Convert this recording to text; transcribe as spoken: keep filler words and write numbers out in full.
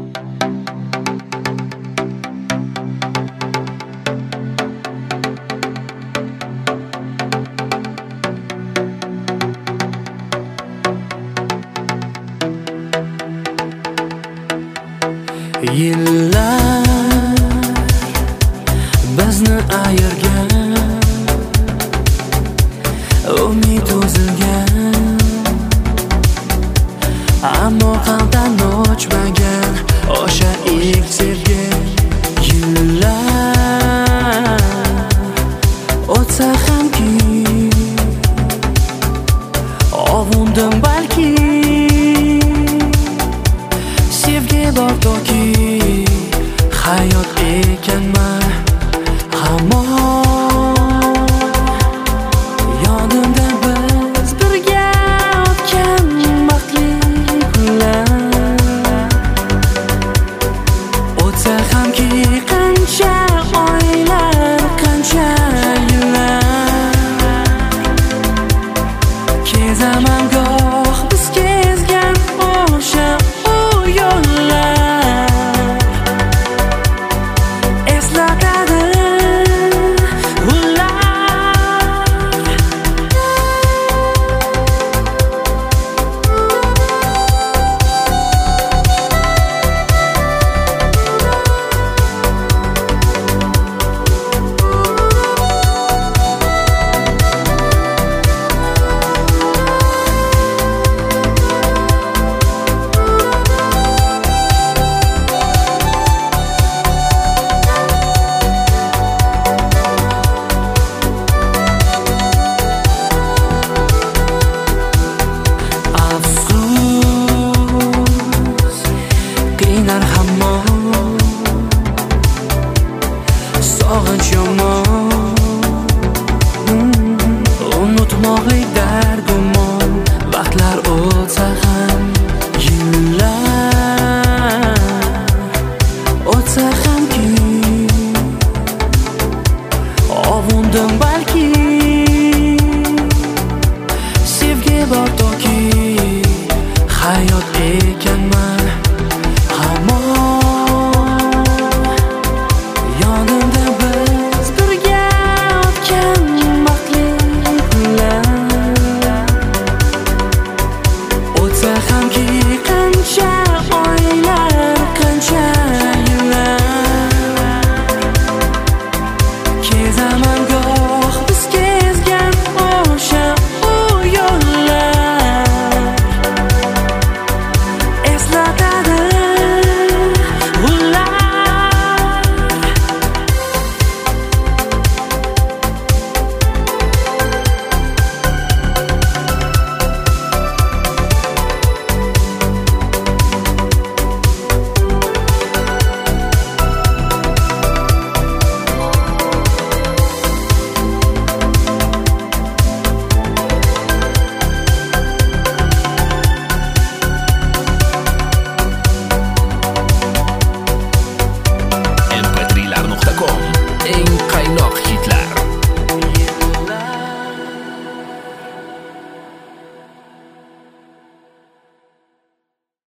Yillar bizni ayirgan, umid uzilgan, ammo qalbdan o'chmagan o'sha ilk sevgi. Yillar o'tsa hamki ovundim balki, sevgi bor toki hayot ekanman hamon. Yodimda biz birga o'tgan baxtli kunlar, o'tsa hamki qancha oylar, qancha yillar, kezaman goh biz kezgan o'sha u yo'llar. Eslatadi ular. Afsus qiynar hamon